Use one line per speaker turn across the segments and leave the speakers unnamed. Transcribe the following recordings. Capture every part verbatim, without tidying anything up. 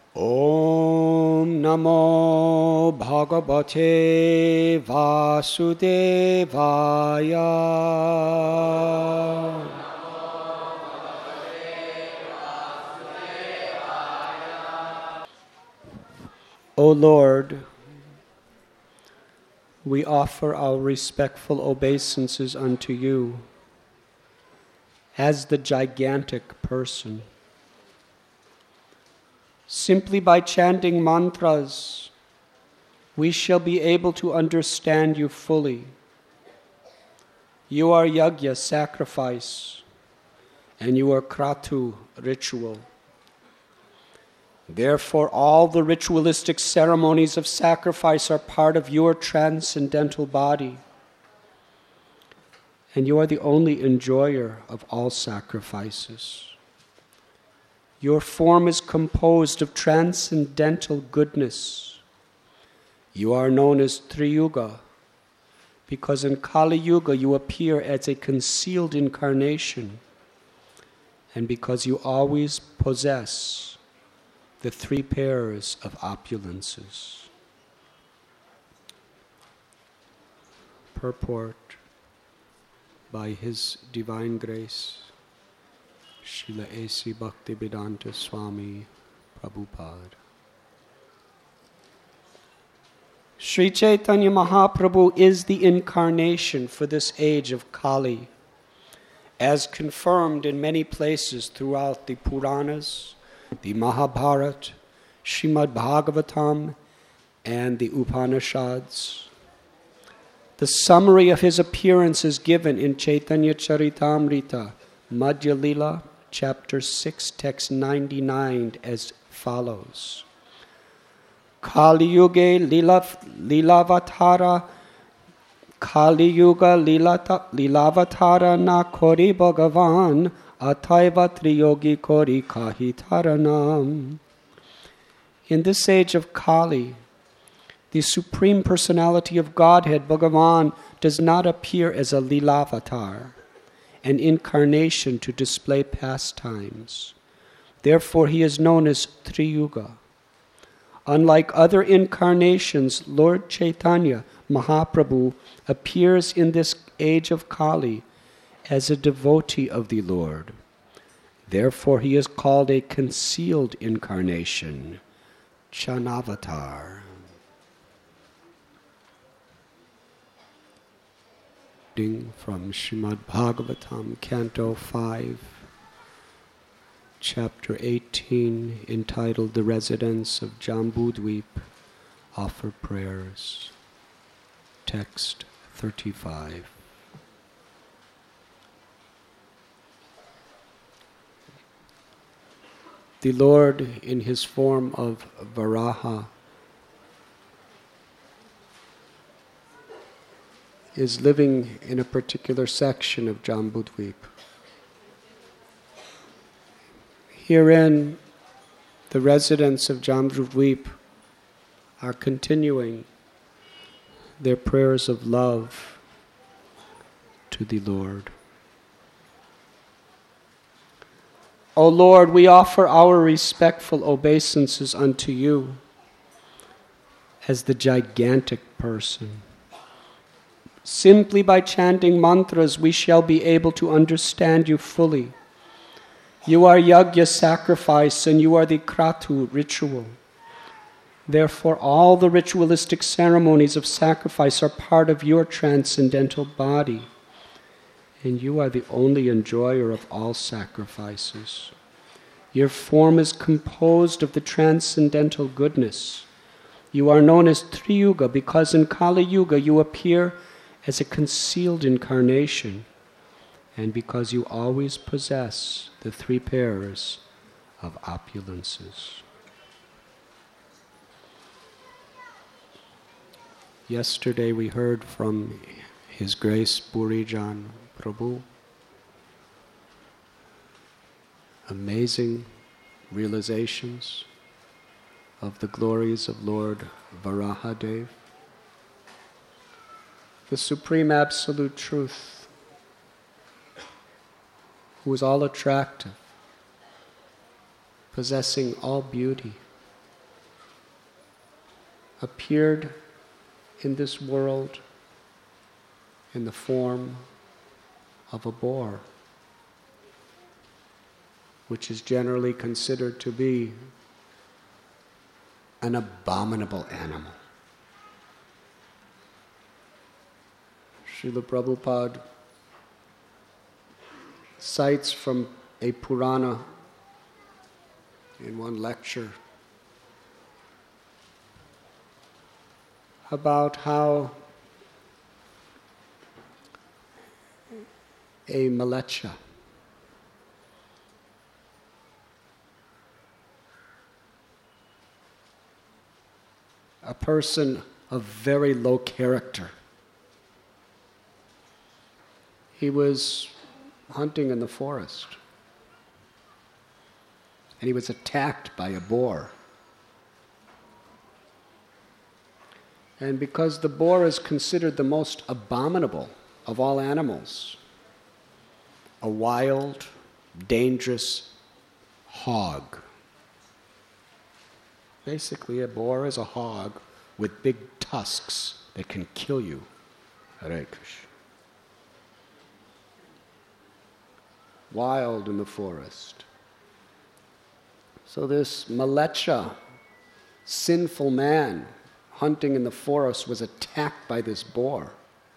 Om Namo Bhagavate Vasudevaya. O Lord, we offer our respectful obeisances unto you as the gigantic person. Simply by chanting mantras, we shall be able to understand you fully. You are yajna, sacrifice, and you are kratu, ritual. Therefore, all the ritualistic ceremonies of sacrifice are part of your transcendental body. And you are the only enjoyer of all sacrifices. Your form is composed of transcendental goodness. You are known as Triyuga, because in Kali Yuga you appear as a concealed incarnation, and because you always possess the three pairs of opulences. Purport by His Divine Grace, Srila A C Bhaktivedanta Swami Prabhupada. Sri Chaitanya Mahaprabhu is the incarnation for this age of Kali, as confirmed in many places throughout the Puranas, the Mahabharata, Srimad Bhagavatam, and the Upanishads. The summary of his appearance is given in Chaitanya Charitamrita, Madhya Lila, chapter six, text ninety-nine, as follows. Kali Yuge Lilavatara Kali Yuga Lilavatara na Kori Bhagavan Ataiva Triyogi Kori Kahitaranam. In this age of Kali, the Supreme Personality of Godhead, Bhagavan, does not appear as a Lilavatar, an incarnation to display pastimes. Therefore, he is known as Triyuga. Unlike other incarnations, Lord Chaitanya Mahaprabhu appears in this age of Kali as a devotee of the Lord. Therefore, he is called a concealed incarnation, Chanavatar. From Srimad Bhagavatam, Canto five, Chapter eighteen, entitled The Residents of Jambudvip Offer Prayers. Text thirty-five. The Lord, in his form of Varaha, is living in a particular section of Jambudvip. Herein, the residents of Jambudvip are continuing their prayers of love to the Lord. O Lord, we offer our respectful obeisances unto you as the gigantic person. Simply by chanting mantras, we shall be able to understand you fully. You are yajna, sacrifice, and you are the kratu, ritual. Therefore, all the ritualistic ceremonies of sacrifice are part of your transcendental body, and you are the only enjoyer of all sacrifices. Your form is composed of the transcendental goodness. You are known as Triyuga because in Kali Yuga you appear as a concealed incarnation, and because you always possess the three pairs of opulences. Yesterday we heard from His Grace Burijan Prabhu amazing realizations of the glories of Lord Varahadev, the Supreme Absolute Truth, who is all attractive, possessing all beauty, appeared in this world in the form of a boar, which is generally considered to be an abominable animal. Srila Prabhupada cites from a Purana in one lecture about how a malecha, a person of very low character, he was hunting in the forest and he was attacked by a boar. And because the boar is considered the most abominable of all animals, a wild, dangerous hog. Basically, a boar is a hog with big tusks that can kill you. Hare Krishna. Wild in the forest. So this malecha, sinful man, hunting in the forest, was attacked by this boar.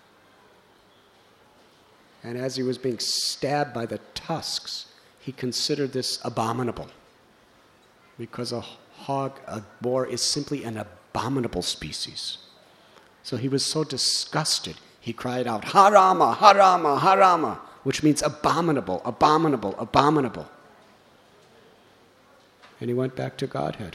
And as he was being stabbed by the tusks, he considered this abominable. Because a hog, a boar, is simply an abominable species. So he was so disgusted, he cried out, Harama, Harama, Harama, which means abominable, abominable, abominable. And he went back to Godhead.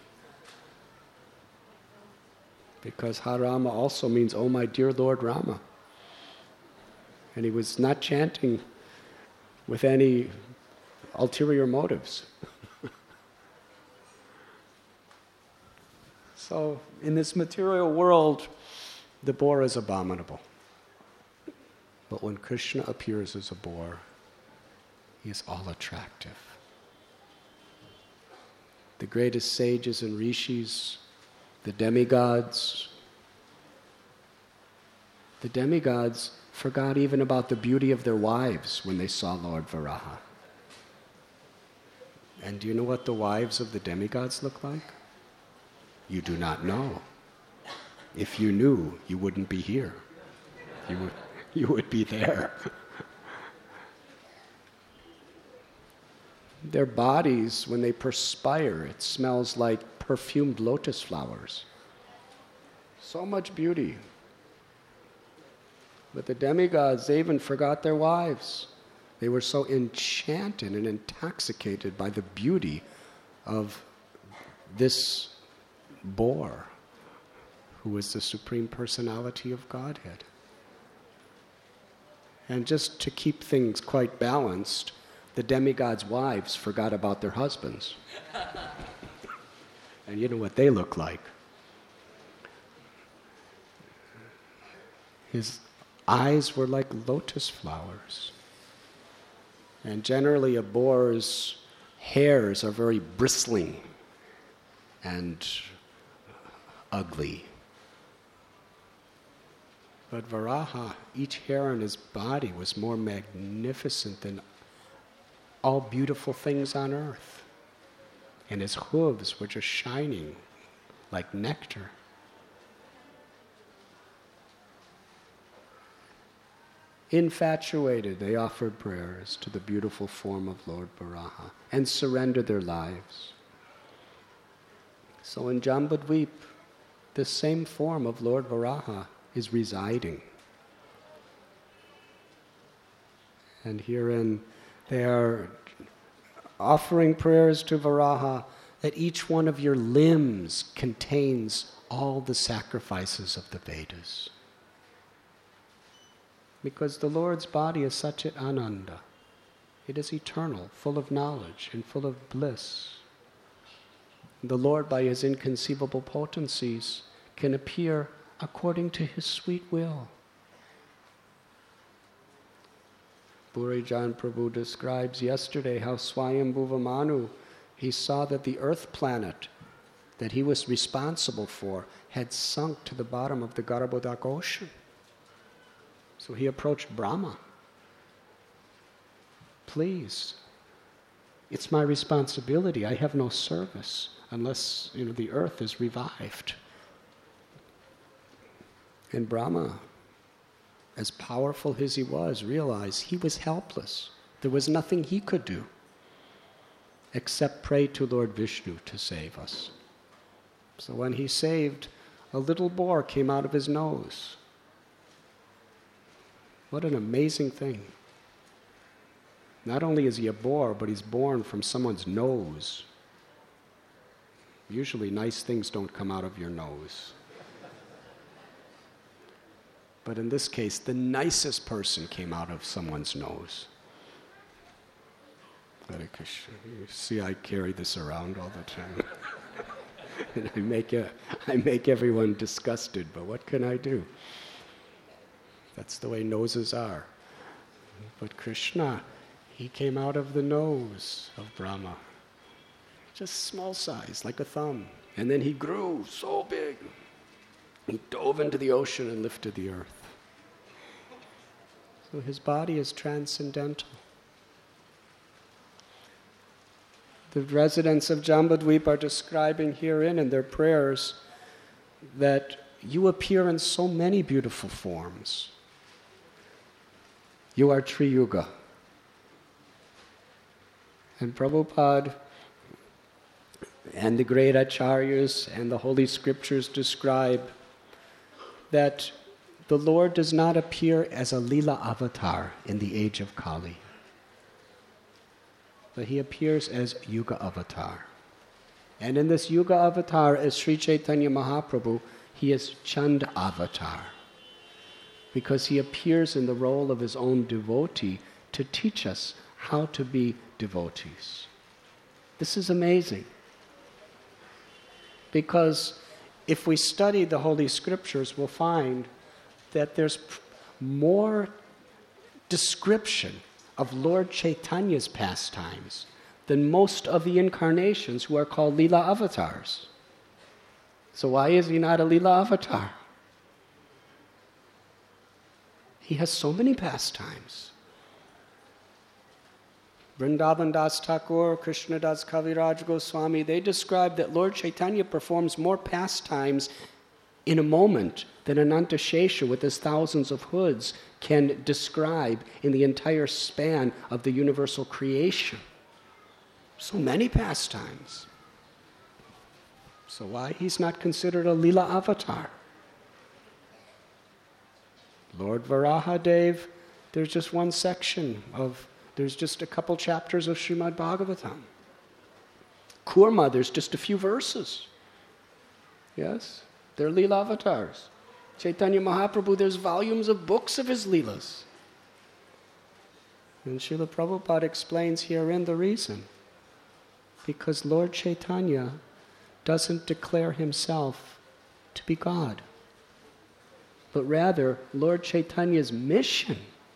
Because Harama also means, oh my dear Lord Rama. And he was not chanting with any ulterior motives. So in this material world, the boar is abominable. But when Krishna appears as a boar, he is all attractive. The greatest sages and rishis, the demigods, the demigods forgot even about the beauty of their wives when they saw Lord Varaha. And do you know what the wives of the demigods look like? You do not know. If you knew, you wouldn't be here. You would, you would be there. Their bodies, when they perspire, it smells like perfumed lotus flowers. So much beauty. But the demigods, they even forgot their wives. They were so enchanted and intoxicated by the beauty of this boar, who is the Supreme Personality of Godhead. And just to keep things quite balanced, the demigods' wives forgot about their husbands. And you know what they look like. His eyes were like lotus flowers. And generally a boar's hairs are very bristling and ugly. But Varaha, each hair on his body was more magnificent than all beautiful things on earth. And his hooves were just shining like nectar. Infatuated, they offered prayers to the beautiful form of Lord Varaha and surrendered their lives. So in Jambudvip, the same form of Lord Varaha is residing. And herein they are offering prayers to Varaha that each one of your limbs contains all the sacrifices of the Vedas. Because the Lord's body is Satchit Ananda. It is eternal, full of knowledge and full of bliss. The Lord, by his inconceivable potencies, can appear according to his sweet will. Burijan Prabhu describes yesterday how Swayambhuva Manu, he saw that the earth planet that he was responsible for had sunk to the bottom of the Garbhodak ocean. So he approached Brahma. Please, it's my responsibility. I have no service unless, you know, the earth is revived. And Brahma, as powerful as he was, realized he was helpless. There was nothing he could do except pray to Lord Vishnu to save us. So when he saved, a little boar came out of his nose. What an amazing thing. Not only is he a boar, but he's born from someone's nose. Usually nice things don't come out of your nose. But in this case, the nicest person came out of someone's nose. Hare Krishna. You see, I carry this around all the time. And I make, a, I make everyone disgusted, but what can I do? That's the way noses are. But Krishna, he came out of the nose of Brahma. Just small size, like a thumb. And then he grew so big. He dove into the ocean and lifted the earth. So his body is transcendental. The residents of Jambudvipa are describing herein in their prayers that you appear in so many beautiful forms. You are Triyuga. And Prabhupada and the great acharyas and the Holy Scriptures describe that the Lord does not appear as a Leela avatar in the age of Kali, but he appears as Yuga avatar. And in this Yuga avatar, as Sri Chaitanya Mahaprabhu, he is Chand avatar, because he appears in the role of his own devotee to teach us how to be devotees. This is amazing, because if we study the Holy Scriptures, we'll find that there's more description of Lord Chaitanya's pastimes than most of the incarnations who are called Leela avatars. So why is he not a Leela avatar? He has so many pastimes. Vrindavan Das Thakur, Krishna Das Kaviraj Goswami, they describe that Lord Chaitanya performs more pastimes in a moment than Ananta Shesha with his thousands of hoods can describe in the entire span of the universal creation. So many pastimes. So why he's not considered a Leela avatar? Lord Varahadev, there's just one section of, there's just a couple chapters of Srimad Bhagavatam. Kurma, there's just a few verses. Yes, they're Leela avatars. Chaitanya Mahaprabhu, there's volumes of books of his Leelas. And Srila Prabhupada explains herein the reason. Because Lord Chaitanya doesn't declare himself to be God, but rather Lord Chaitanya's mission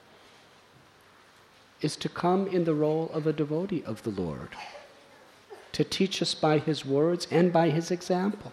is to come in the role of a devotee of the Lord, to teach us by his words and by his example.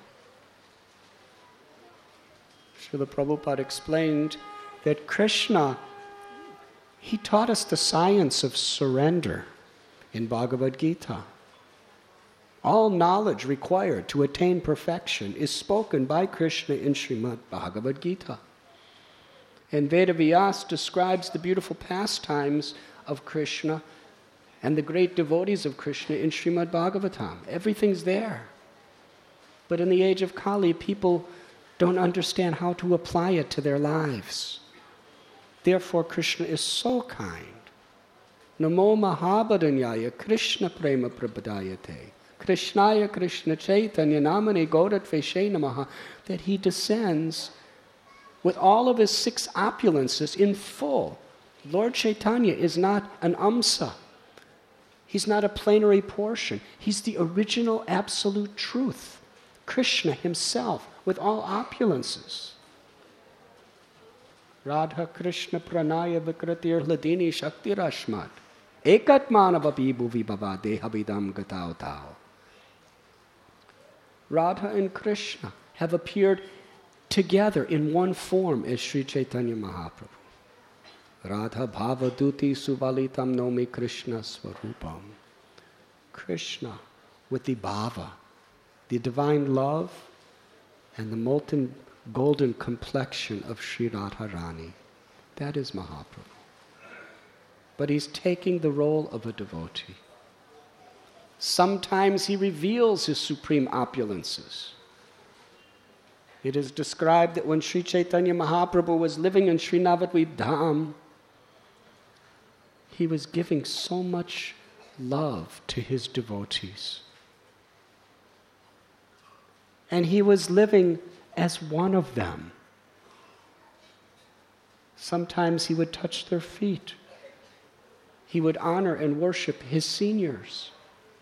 Srila Prabhupada explained that Krishna, he taught us the science of surrender in Bhagavad Gita. All knowledge required to attain perfection is spoken by Krishna in Srimad Bhagavad Gita. And Vedavyas describes the beautiful pastimes of Krishna and the great devotees of Krishna in Srimad Bhagavatam. Everything's there. But in the age of Kali, people don't understand how to apply it to their lives. Therefore, Krishna is so kind. Namo Mahabharanyaya Krishna Prema Prabhadayate Krishnaya Krishna Chaitanya Namane Gaudatve Namaha, that he descends with all of his six opulences in full. Lord Chaitanya is not an amsa. He's not a plenary portion. He's the original absolute truth. Krishna himself with all opulences. Radha Krishna Pranaya Vikratir Hladini Shakti Rashmat Ekatmanava Bibhu Vibhava Dehabidam Gatao Tao. Radha and Krishna have appeared together in one form as Sri Chaitanya Mahaprabhu. Radha Bhavaduti Suvalitam Nomi Krishna Swarupam. Krishna with the bhava, the divine love, and the molten golden complexion of Sri Radharani. That is Mahaprabhu. But he's taking the role of a devotee. Sometimes he reveals his supreme opulences. It is described that when Sri Chaitanya Mahaprabhu was living in Sri Navadvip Dham, he was giving so much love to his devotees. And he was living as one of them. Sometimes he would touch their feet. He would honor and worship his seniors.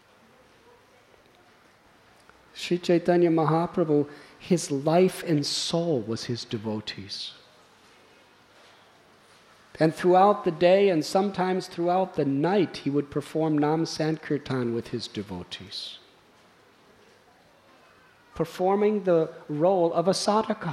Sri Chaitanya Mahaprabhu, his life and soul was his devotees. And throughout the day and sometimes throughout the night, he would perform Nam Sankirtan with his devotees, performing the role of a sadhaka.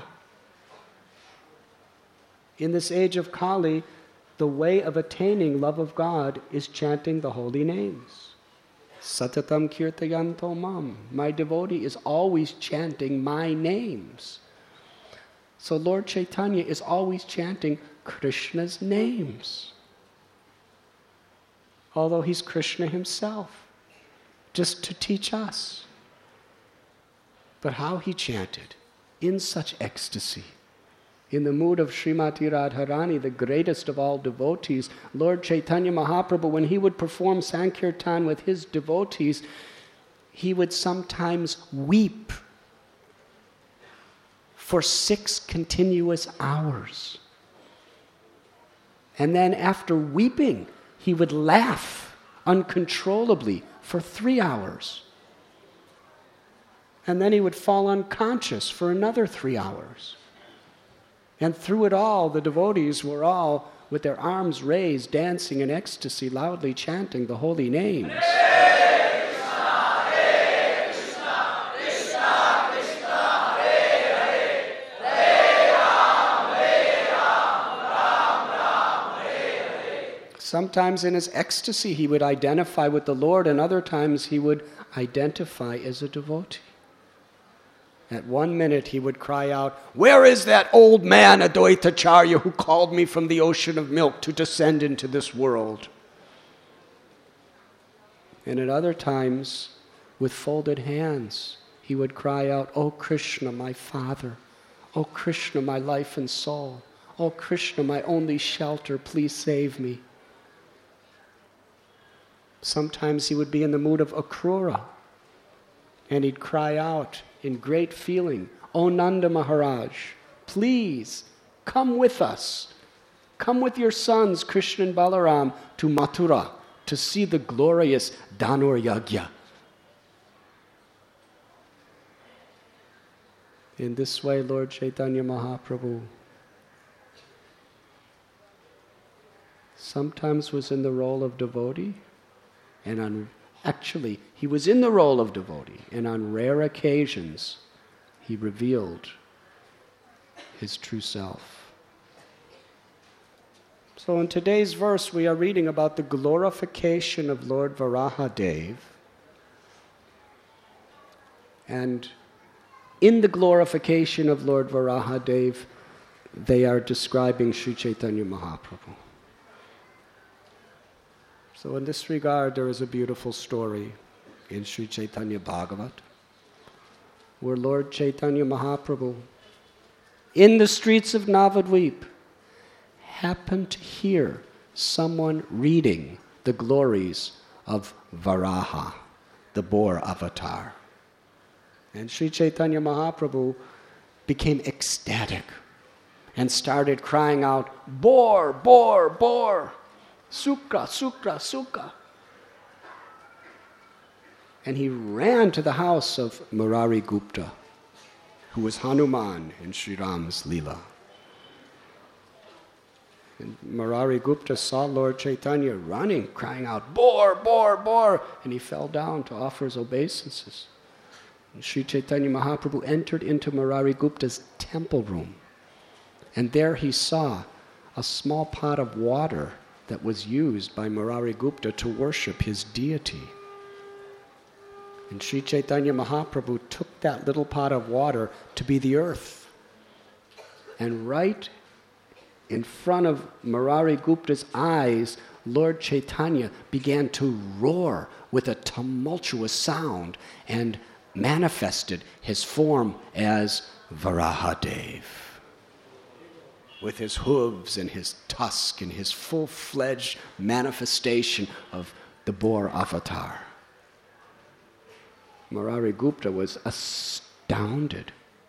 In this age of Kali, the way of attaining love of God is chanting the holy names. Satatam kirtayanto mam. My devotee is always chanting my names. So Lord Chaitanya is always chanting Krishna's names, although he's Krishna himself, just to teach us. But how he chanted in such ecstasy, in the mood of Srimati Radharani, the greatest of all devotees. Lord Chaitanya Mahaprabhu, when he would perform Sankirtan with his devotees, he would sometimes weep for six continuous hours. And then after weeping, he would laugh uncontrollably for three hours. And then he would fall unconscious for another three hours. And through it all, the devotees were all, with their arms raised, dancing in ecstasy, loudly chanting the holy names. Sometimes in his ecstasy he would identify with the Lord, and other times he would identify as a devotee. At one minute he would cry out, "Where is that old man, Advaitacharya, who called me from the ocean of milk to descend into this world?" And at other times, with folded hands, he would cry out, "O Krishna, my Father. O Krishna, my life and soul. O Krishna, my only shelter, please save me." Sometimes he would be in the mood of Akrura, and he'd cry out in great feeling, "O Nanda Maharaj, please come with us. Come with your sons, Krishna and Balaram, to Mathura to see the glorious Dhanur Yagya." In this way, Lord Chaitanya Mahaprabhu sometimes was in the role of devotee, and on, actually, he was in the role of devotee, and on rare occasions, he revealed his true self. So in today's verse, we are reading about the glorification of Lord Varahadev. And in the glorification of Lord Varahadev, they are describing Sri Chaitanya Mahaprabhu. So in this regard, there is a beautiful story in Sri Chaitanya Bhagavat, where Lord Chaitanya Mahaprabhu, in the streets of Navadvip, happened to hear someone reading the glories of Varaha, the boar avatar. And Sri Chaitanya Mahaprabhu became ecstatic and started crying out, "Boar, boar, boar! Sukra, Sukra, Sukra." And he ran to the house of Murari Gupta, who was Hanuman in Sri Ram's Leela. And Murari Gupta saw Lord Chaitanya running, crying out, "Boar, boar, boar!" And he fell down to offer his obeisances. Sri Chaitanya Mahaprabhu entered into Murari Gupta's temple room, and there he saw a small pot of water that was used by Murari Gupta to worship his deity. And Sri Chaitanya Mahaprabhu took that little pot of water to be the earth. And right in front of Murari Gupta's eyes, Lord Chaitanya began to roar with a tumultuous sound and manifested his form as Varahadev, with his hooves and his tusk and his full-fledged manifestation of the boar avatar. Murari Gupta was astounded.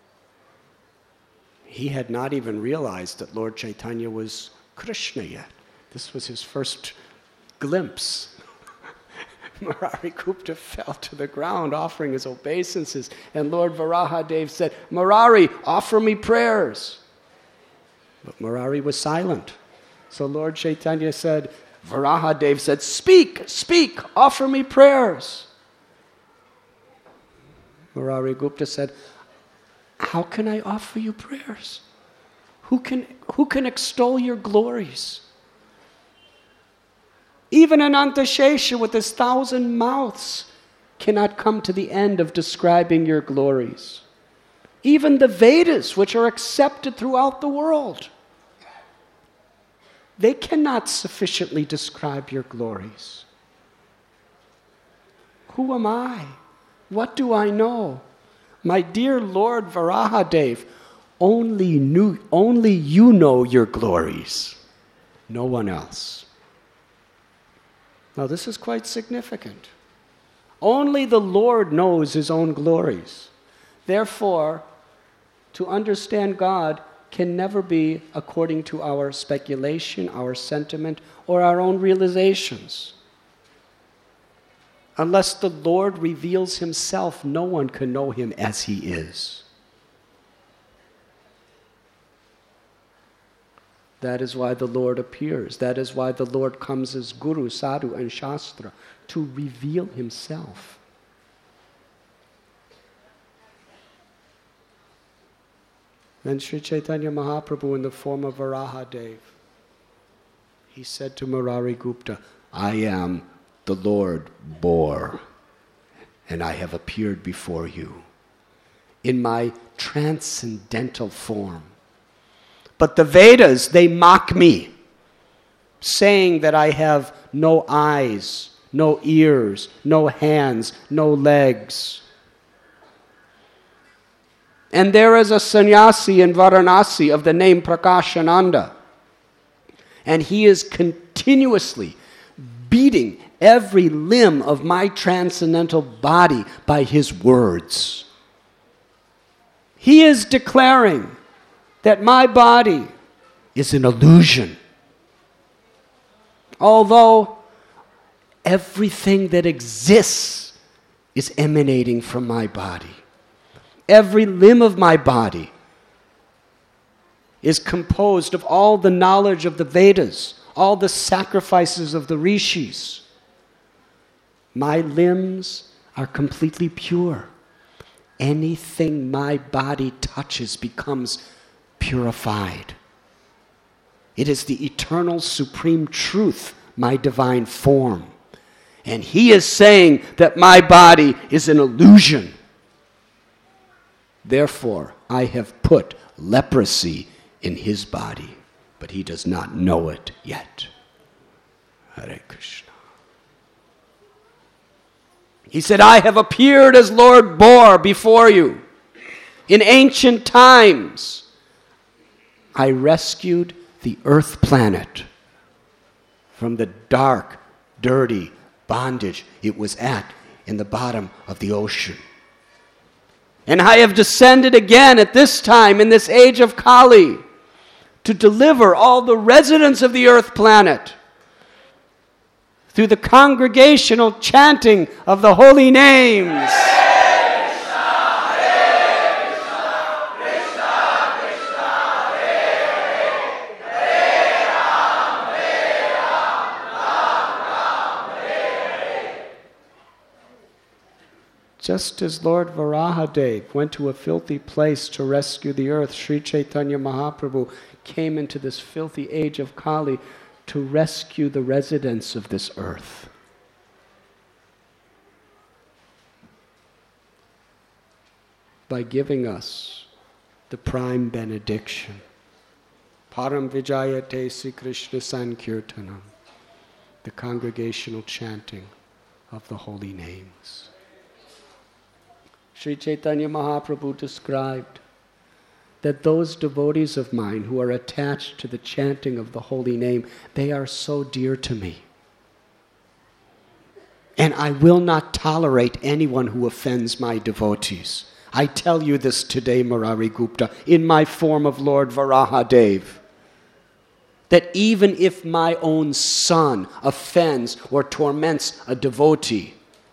He had not even realized that Lord Chaitanya was Krishna yet. This was his first glimpse. Murari Gupta fell to the ground offering his obeisances, and Lord Varahadev said, "Murari, offer me prayers." But Murari was silent. So Lord Chaitanya said, Varahadev said, "Speak, speak, offer me prayers." Murari Gupta said, "How can I offer you prayers? Who can, who can extol your glories? Even Anantashesha with his thousand mouths cannot come to the end of describing your glories. Even the Vedas, which are accepted throughout the world, they cannot sufficiently describe your glories. Who am I? What do I know? My dear Lord Varahadev, only, knew, only you know your glories, no one else." Now this is quite significant. Only the Lord knows his own glories. Therefore, to understand God can never be according to our speculation, our sentiment, or our own realizations. Unless the Lord reveals himself, no one can know him as he is. That is why the Lord appears. That is why the Lord comes as Guru, Sadhu, and Shastra, to reveal himself. Then Sri Chaitanya Mahaprabhu, in the form of Varahadev, he said to Murari Gupta, "I am the Lord Boar, and I have appeared before you in my transcendental form. But the Vedas, they mock me, saying that I have no eyes, no ears, no hands, no legs. And there is a sannyasi in Varanasi of the name Prakashananda, and he is continuously beating every limb of my transcendental body by his words. He is declaring that my body is an illusion, although everything that exists is emanating from my body. Every limb of my body is composed of all the knowledge of the Vedas, all the sacrifices of the rishis. My limbs are completely pure. Anything my body touches becomes purified. It is the eternal supreme truth, my divine form. And he is saying that my body is an illusion. Therefore, I have put leprosy in his body, but he does not know it yet." Hare Krishna. He said, "I have appeared as Lord Boar before you. In ancient times, I rescued the earth planet from the dark, dirty bondage it was at in the bottom of the ocean. And I have descended again at this time, in this age of Kali, to deliver all the residents of the earth planet through the congregational chanting of the holy names. Just as Lord Varahadev went to a filthy place to rescue the earth, Sri Chaitanya Mahaprabhu came into this filthy age of Kali to rescue the residents of this earth. By giving us the prime benediction, Param Vijayate Sri Krishna Sankirtanam, the congregational chanting of the holy names. Sri Chaitanya Mahaprabhu described that those devotees of mine who are attached to the chanting of the holy name, they are so dear to me. And I will not tolerate anyone who offends my devotees. I tell you this today, Murari Gupta, in my form of Lord Varahadev, that even if my own son offends or torments a devotee,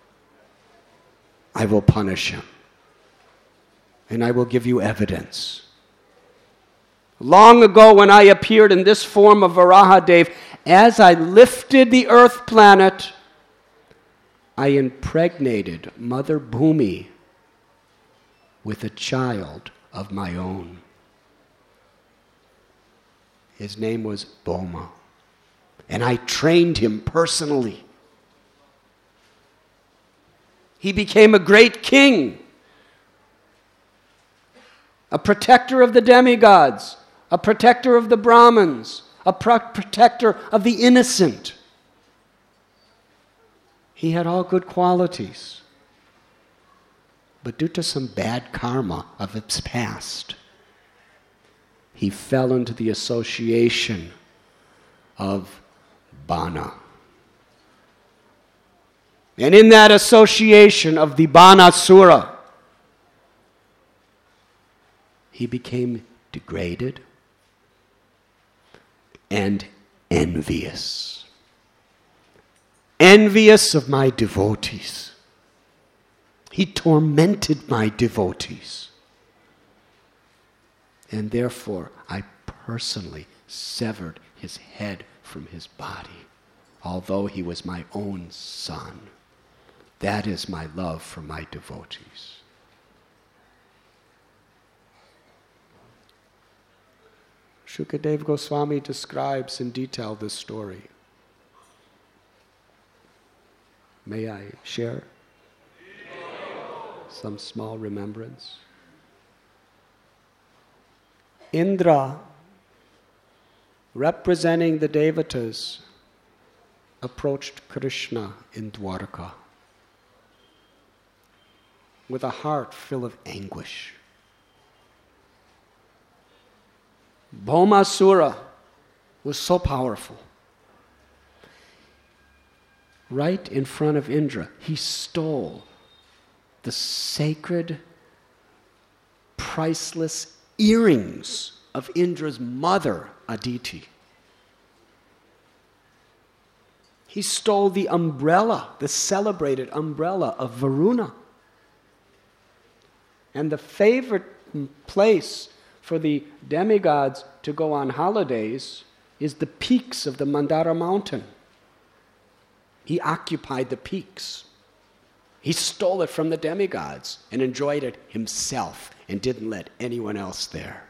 I will punish him. And I will give you evidence. Long ago, when I appeared in this form of Varahadev, as I lifted the earth planet, I impregnated Mother Bhumi with a child of my own. His name was Boma, and I trained him personally. He became a great king, a protector of the demigods, a protector of the Brahmins, a pro- protector of the innocent. He had all good qualities. But due to some bad karma of its past, he fell into the association of Bana. And in that association of the Banasura, he became degraded and envious. Envious of my devotees. He tormented my devotees. And therefore, I personally severed his head from his body, although he was my own son. That is my love for my devotees. Shukadeva Goswami describes in detail this story. May I share some small remembrance? Indra, representing the Devatas, approached Krishna in Dwarka with a heart full of anguish. Bhomasura was so powerful. Right in front of Indra, he stole the sacred, priceless earrings of Indra's mother, Aditi. He stole the umbrella, the celebrated umbrella of Varuna. And the favorite place for the demigods to go on holidays is the peaks of the Mandara mountain. He occupied the peaks. He stole it from the demigods and enjoyed it himself and didn't let anyone else there.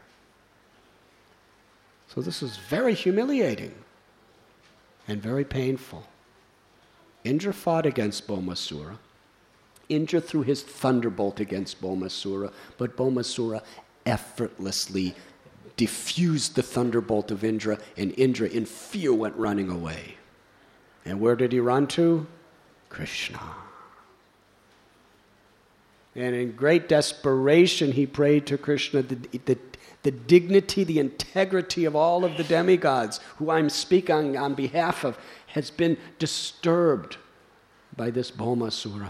So this is very humiliating and very painful. Indra fought against Bhomasura. Indra threw his thunderbolt against Bhomasura, but Bhomasura effortlessly diffused the thunderbolt of Indra, and Indra in fear went running away. And where did he run to? Krishna. And in great desperation, he prayed to Krishna, the, the, the dignity, the integrity of all of the demigods who I'm speaking on behalf of has been disturbed by this Bhomasura.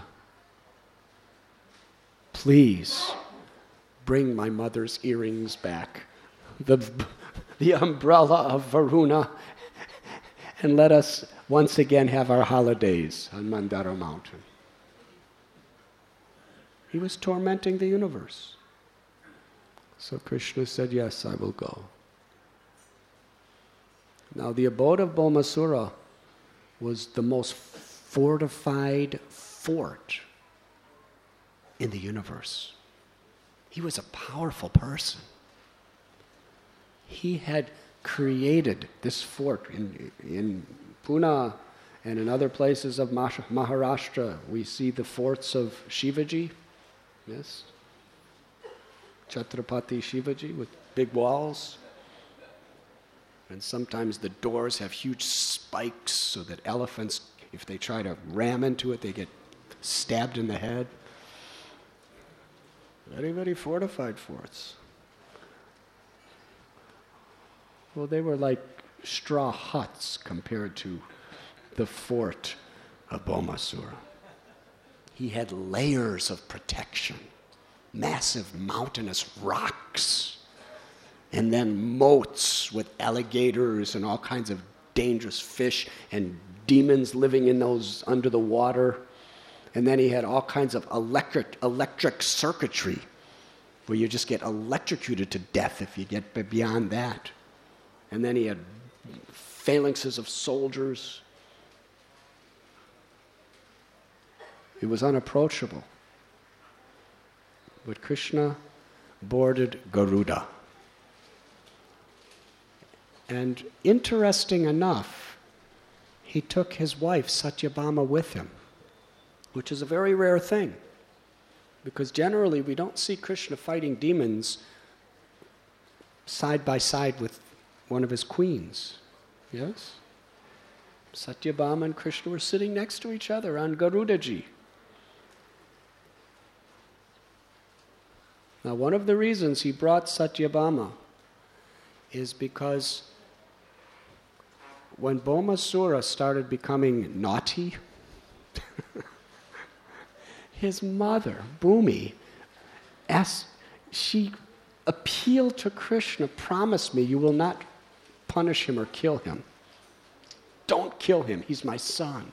Please bring my mother's earrings back, the, the umbrella of Varuna, and let us once again have our holidays on Mandara mountain. He was tormenting the universe. So Krishna said, yes, I will go. Now the abode of Bhomasura was the most fortified fort in the universe. He was a powerful person. He had created this fort in, in Pune and in other places of Maharashtra. We see the forts of Shivaji, yes? Chhatrapati Shivaji with big walls. And sometimes the doors have huge spikes so that elephants, if they try to ram into it, they get stabbed in the head. Very, very fortified forts. Well, they were like straw huts compared to the fort of Bhaumasura. He had layers of protection, massive mountainous rocks, and then moats with alligators and all kinds of dangerous fish and demons living in those under the water. And then he had all kinds of electric electric circuitry where you just get electrocuted to death if you get beyond that. And then he had phalanxes of soldiers. It was unapproachable. But Krishna boarded Garuda. And interesting enough, he took his wife Satyabhama with him, which is a very rare thing, because generally we don't see Krishna fighting demons side by side with one of his queens. Yes? Satyabhama and Krishna were sitting next to each other on Garudaji. Now, one of the reasons he brought Satyabhama is because when Bhaumasura started becoming naughty, his mother, Bhumi, asked, she appealed to Krishna, promise me you will not punish him or kill him. Don't kill him, he's my son.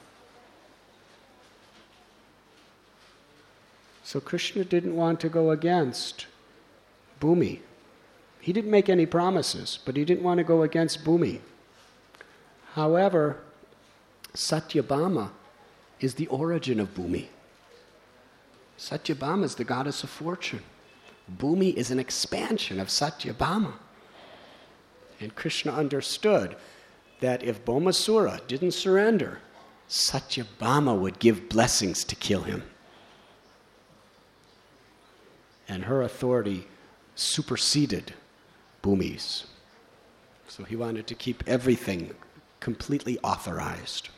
So Krishna didn't want to go against Bhumi. He didn't make any promises, but he didn't want to go against Bhumi. However, Satyabhama is the origin of Bhumi. Satyabhama is the goddess of fortune. Bhumi is an expansion of Satyabhama. And Krishna understood that if Bhaumasura didn't surrender, Satyabhama would give blessings to kill him. And her authority superseded Bhumi's. So he wanted to keep everything completely authorized.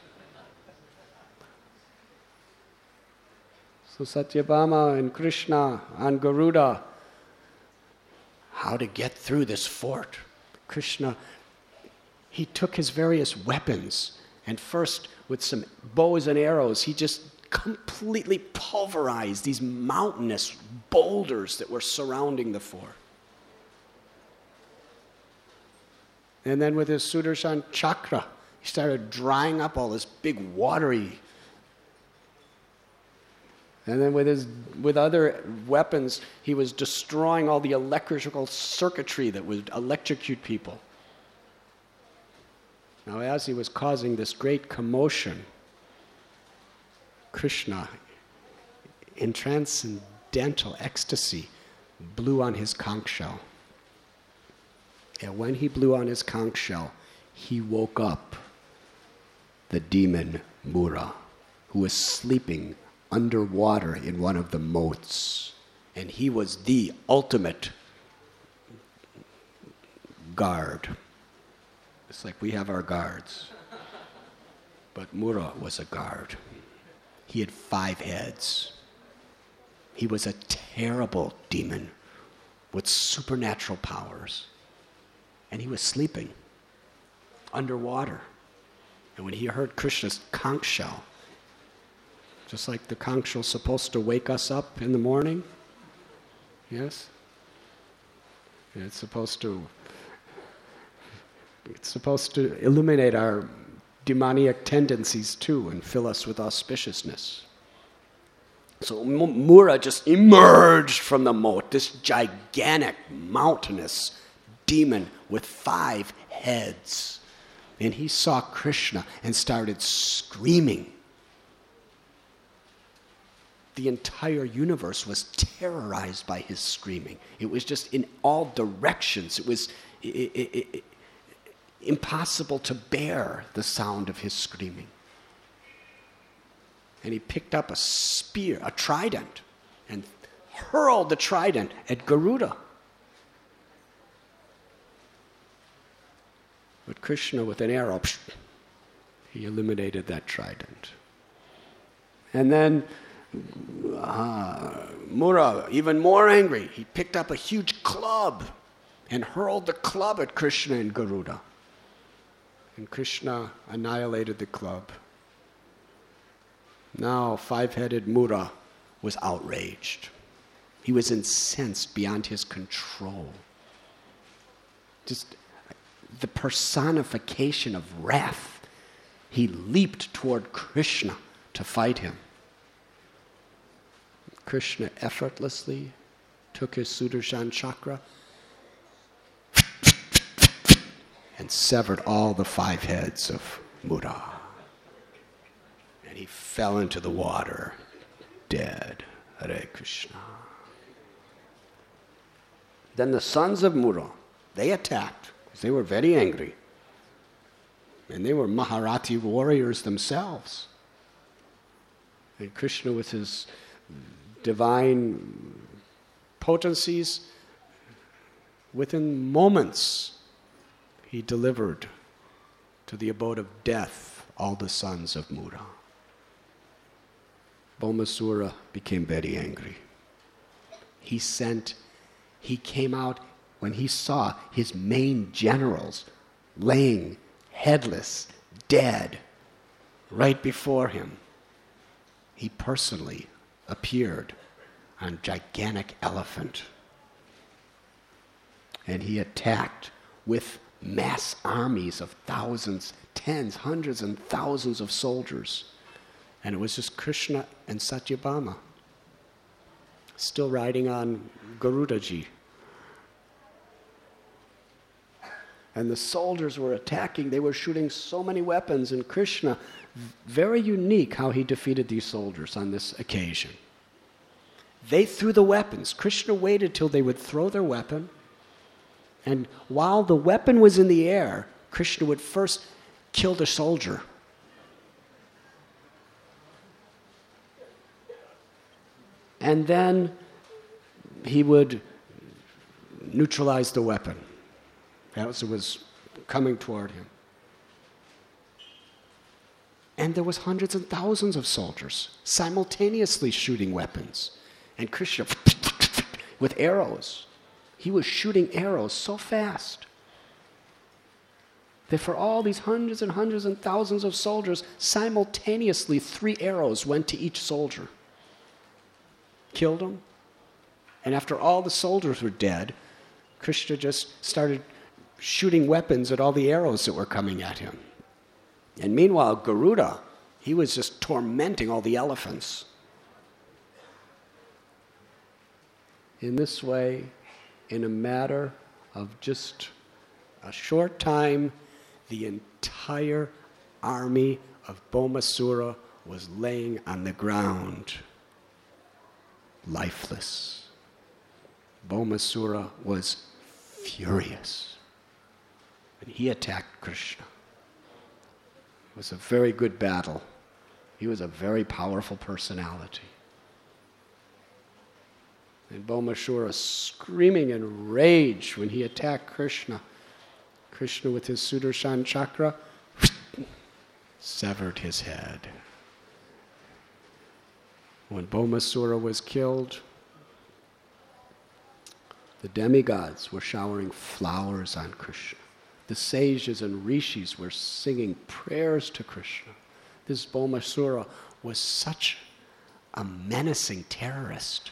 So Satyabhama and Krishna on Garuda, how to get through this fort. Krishna, he took his various weapons, and first with some bows and arrows, he just completely pulverized these mountainous boulders that were surrounding the fort. And then with his Sudarshan chakra, he started drying up all this big watery. And then with his with other weapons, he was destroying all the electrical circuitry that would electrocute people. Now, as he was causing this great commotion, Krishna, in transcendental ecstasy, blew on his conch shell. And when he blew on his conch shell, he woke up the demon Mura, who was sleeping underwater in one of the moats. And he was the ultimate guard. It's like we have our guards. But Mura was a guard. He had five heads. He was a terrible demon with supernatural powers. And he was sleeping underwater. And when he heard Krishna's conch shell, just like the conch shell is supposed to wake us up in the morning, yes? And it's supposed to it's supposed to illuminate our demoniac tendencies too and fill us with auspiciousness. So Mura just emerged from the moat, this gigantic, mountainous demon with five heads. And he saw Krishna and started screaming. the entire universe was terrorized by his screaming. It was just in all directions. It was it, it, it, impossible to bear the sound of his screaming. And he picked up a spear, a trident, and hurled the trident at Garuda. But Krishna, with an arrow, he eliminated that trident. And then uh, Mura, even more angry, he picked up a huge club and hurled the club at Krishna and Garuda. And Krishna annihilated the club. Now, five-headed Mura was outraged. He was incensed beyond his control. Just the personification of wrath. He leaped toward Krishna to fight him. Krishna effortlessly took his Sudarshan chakra and severed all the five heads of Mura. And he fell into the water, dead. Hare Krishna. Then the sons of Mura, they attacked, because they were very angry. And they were Maharati warriors themselves. And Krishna, with his divine potencies, within moments, he delivered to the abode of death all the sons of Mura. Bhaumasura became very angry. He sent, he came out when he saw his main generals laying headless, dead, right before him. He personally appeared on a gigantic elephant. And he attacked with mass armies of thousands, tens, hundreds, and thousands of soldiers. And it was just Krishna and Satyabhama, still riding on Garudaji. And the soldiers were attacking. They were shooting so many weapons. And Krishna, very unique how he defeated these soldiers on this occasion. They threw the weapons. Krishna waited till they would throw their weapon. And while the weapon was in the air, Krishna would first kill the soldier. And then he would neutralize the weapon as it was coming toward him. And there was hundreds and thousands of soldiers simultaneously shooting weapons. And Krishna, with arrows, he was shooting arrows so fast that for all these hundreds and hundreds and thousands of soldiers, simultaneously three arrows went to each soldier. Killed them. And after all the soldiers were dead, Krishna just started shooting weapons at all the arrows that were coming at him. And meanwhile, Garuda, he was just tormenting all the elephants. In this way, in a matter of just a short time, the entire army of Bhaumasura was laying on the ground, lifeless. Bhaumasura was furious. And he attacked Krishna. It was a very good battle. He was a very powerful personality. And Bhaumasura, screaming in rage when he attacked Krishna, Krishna with his Sudarshan chakra severed his head. When Bhaumasura was killed, the demigods were showering flowers on Krishna. The sages and rishis were singing prayers to Krishna. This Bhaumasura was such a menacing terrorist.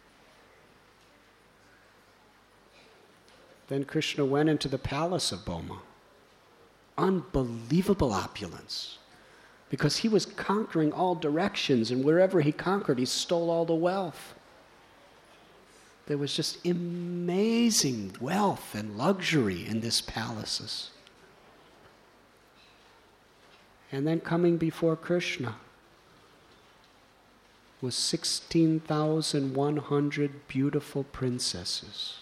Then Krishna went into the palace of Bhoma. Unbelievable opulence. Because he was conquering all directions, and wherever he conquered, he stole all the wealth. There was just amazing wealth and luxury in these palaces. And then coming before Krishna, was sixteen thousand one hundred beautiful princesses.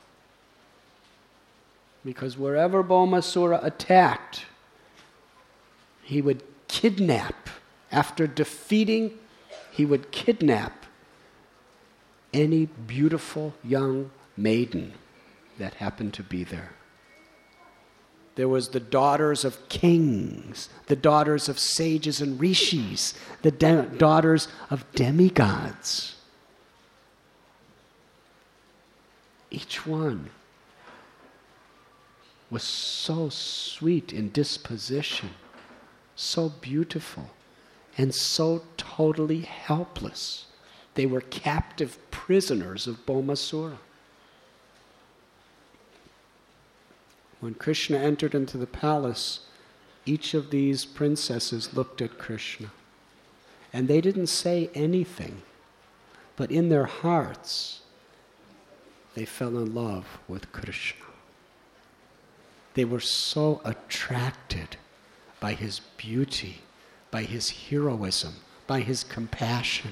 Because wherever Bhaumasura attacked, he would kidnap, after defeating, he would kidnap any beautiful young maiden that happened to be there. There was the daughters of kings, the daughters of sages and rishis, the de- daughters of demigods. Each one was so sweet in disposition, so beautiful, and so totally helpless. They were captive prisoners of Bhaumasura. When Krishna entered into the palace, each of these princesses looked at Krishna. And they didn't say anything, but in their hearts, they fell in love with Krishna. They were so attracted by his beauty, by his heroism, by his compassion.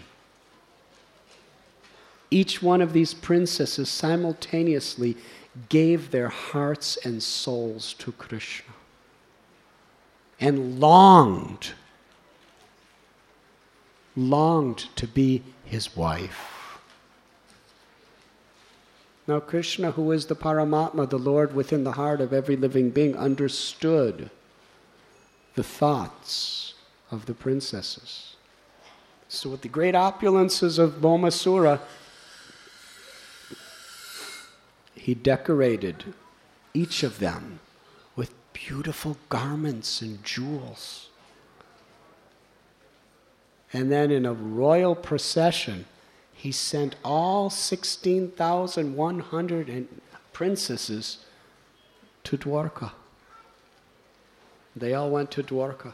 Each one of these princesses simultaneously gave their hearts and souls to Krishna and longed, longed to be his wife. Now Krishna, who is the Paramatma, the Lord within the heart of every living being, understood the thoughts of the princesses. So with the great opulences of Bhaumasura, he decorated each of them with beautiful garments and jewels. And then in a royal procession, he sent all sixteen thousand one hundred princesses to Dwarka. They all went to Dwarka.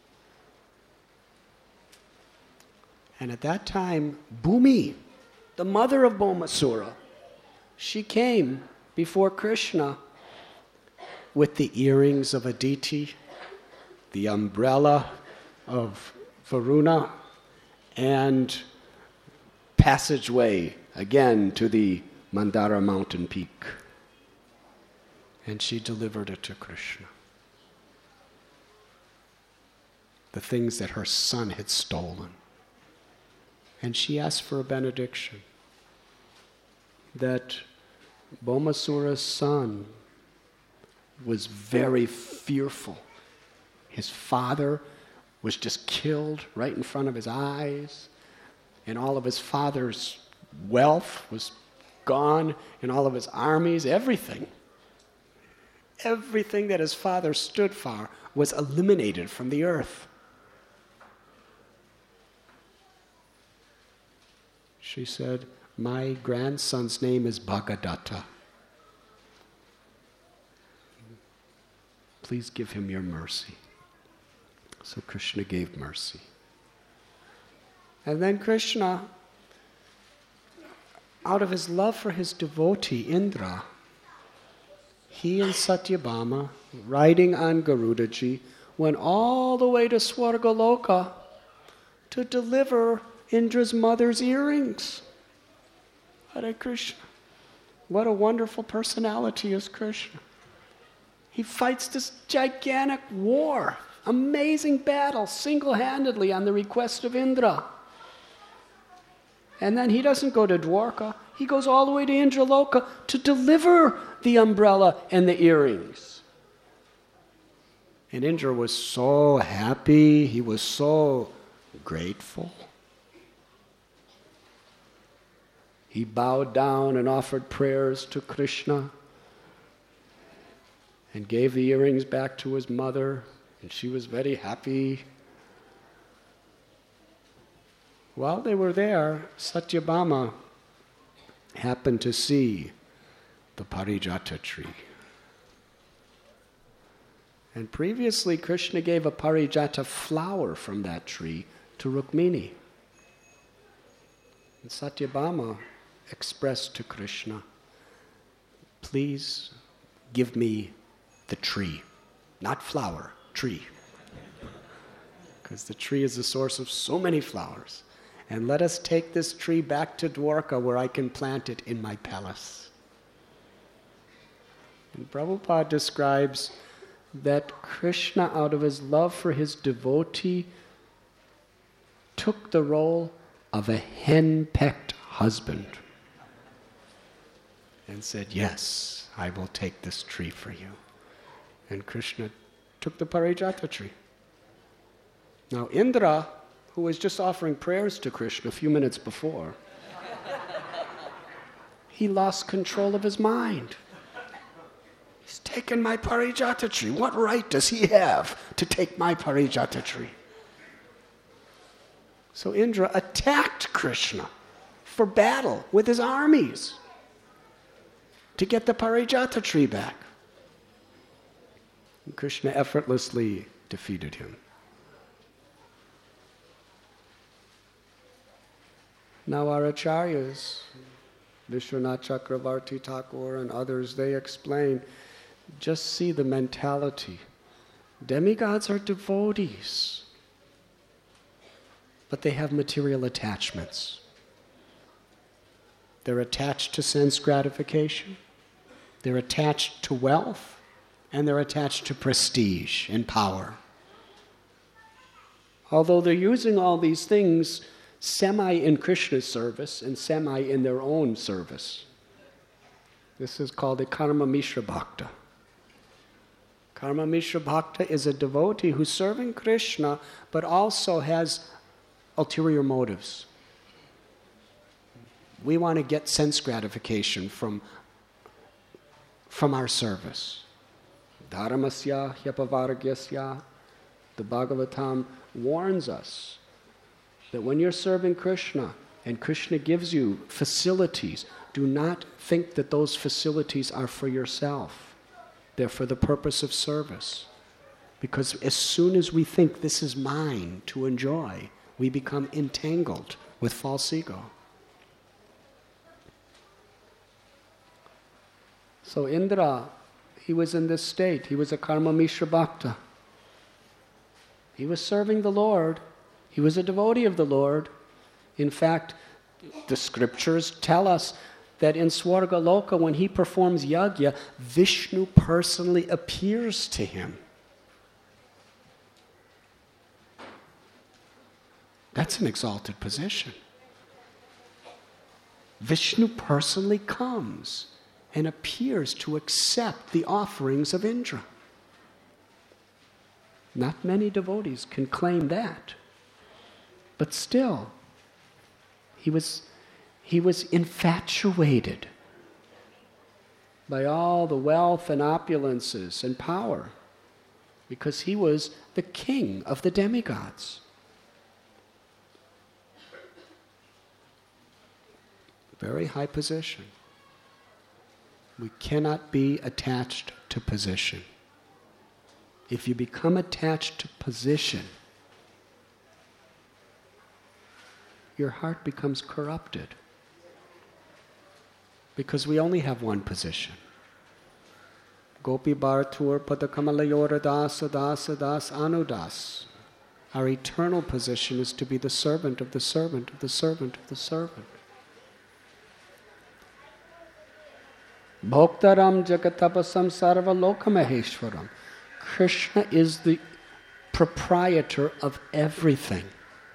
And at that time, Bhumi, the mother of Bhaumasura, she came before Krishna with the earrings of Aditi, the umbrella of Varuna, and passageway again to the Mandara mountain peak. And she delivered it to Krishna. The things that her son had stolen. And she asked for a benediction that Bhaumasura's son was very fearful. His father was just killed right in front of his eyes, and all of his father's wealth was gone, and all of his armies, everything. Everything that his father stood for was eliminated from the earth. She said, "My grandson's name is Bhagadatta. Please give him your mercy." So Krishna gave mercy. And then Krishna, out of his love for his devotee, Indra, he and Satyabhama, riding on Garudaji, went all the way to Swargaloka to deliver Indra's mother's earrings. Hare Krishna. What a wonderful personality is Krishna. He fights this gigantic war, amazing battle, single-handedly on the request of Indra. And then he doesn't go to Dwarka, he goes all the way to Indraloka to deliver the umbrella and the earrings. And Indra was so happy, he was so grateful. He bowed down and offered prayers to Krishna and gave the earrings back to his mother, and she was very happy. While they were there, Satyabhama happened to see the Parijata tree. And previously, Krishna gave a Parijata flower from that tree to Rukmini. And Satyabhama expressed to Krishna, "Please give me the tree, not flower, tree." Because the tree is the source of so many flowers. and let us take this tree back to Dwarka where I can plant it in my palace. And Prabhupada describes that Krishna, out of his love for his devotee, took the role of a hen-pecked husband and said, yes, I will take this tree for you. And Krishna took the Parijata tree. Now Indra, who was just offering prayers to Krishna a few minutes before, he lost control of his mind. He's taken my Parijata tree. What right does he have to take my Parijata tree? So Indra attacked Krishna for battle with his armies to get the Parijata tree back. And Krishna effortlessly defeated him. Now our acharyas, Vishwanath Chakravarti Thakur and others, they explain, just see the mentality. Demigods are devotees, but they have material attachments. They're attached to sense gratification, they're attached to wealth, and they're attached to prestige and power. Although they're using all these things semi in Krishna's service and semi in their own service. This is called a Karma Mishra Bhakta. Karma Mishra Bhakta is a devotee who's serving Krishna but also has ulterior motives. We want to get sense gratification from, from our service. Dharmasya hyapavaragyasya, the Bhagavatam warns us that when you're serving Krishna and Krishna gives you facilities, do not think that those facilities are for yourself. They're for the purpose of service. Because as soon as we think this is mine to enjoy, we become entangled with false ego. So Indra, he was in this state. He was a Karma Mishra Bhakta. He was serving the Lord. He was a devotee of the Lord. In fact, the scriptures tell us that in Swargaloka, when he performs yajna, Vishnu personally appears to him. That's an exalted position. Vishnu personally comes and appears to accept the offerings of Indra. Not many devotees can claim that. But still, he was, he was infatuated by all the wealth and opulences and power because he was the king of the demigods. Very high position. We cannot be attached to position. If you become attached to position, your heart becomes corrupted. Because we only have one position. Gopi Bhartur Padakamalayora Dasa Dasa Das Anudas. Our eternal position is to be the servant of the servant of the servant of the servant. Bhoktaram Jagatapasam Sarva Lokamaheshwaram. Krishna is the proprietor of everything.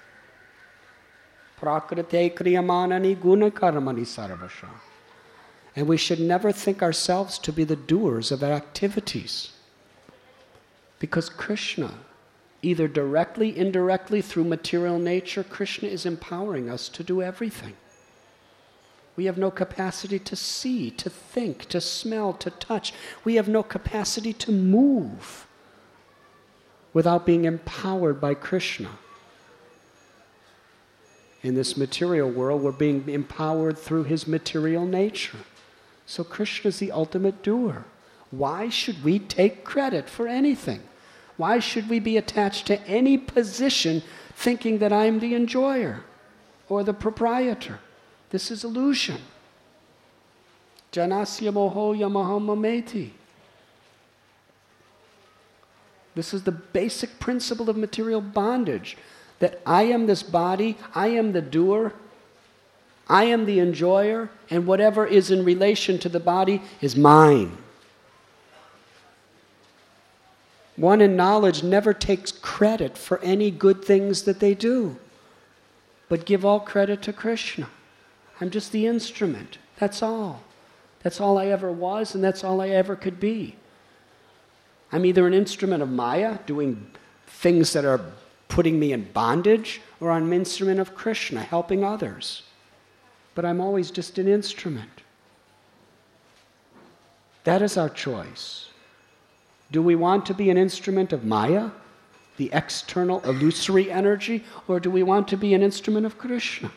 Prakrite kriyamanani gunakarmani sarvasha. And we should never think ourselves to be the doers of our activities. Because Krishna, either directly, indirectly, through material nature, Krishna is empowering us to do everything. We have no capacity to see, to think, to smell, to touch. We have no capacity to move without being empowered by Krishna. In this material world, we're being empowered through his material nature. So Krishna is the ultimate doer. Why should we take credit for anything? Why should we be attached to any position thinking that I'm the enjoyer or the proprietor? This is illusion. Janasya moho yamaham mameti. This is the basic principle of material bondage. that I am this body, I am the doer, I am the enjoyer, and whatever is in relation to the body is mine. One in knowledge never takes credit for any good things that they do, but give all credit to Krishna. I'm just the instrument. That's all. That's all I ever was, and that's all I ever could be. I'm either an instrument of Maya, doing things that are putting me in bondage, or I'm an instrument of Krishna, helping others. But I'm always just an instrument. That is our choice. Do we want to be an instrument of Maya, the external illusory energy, or do we want to be an instrument of Krishna?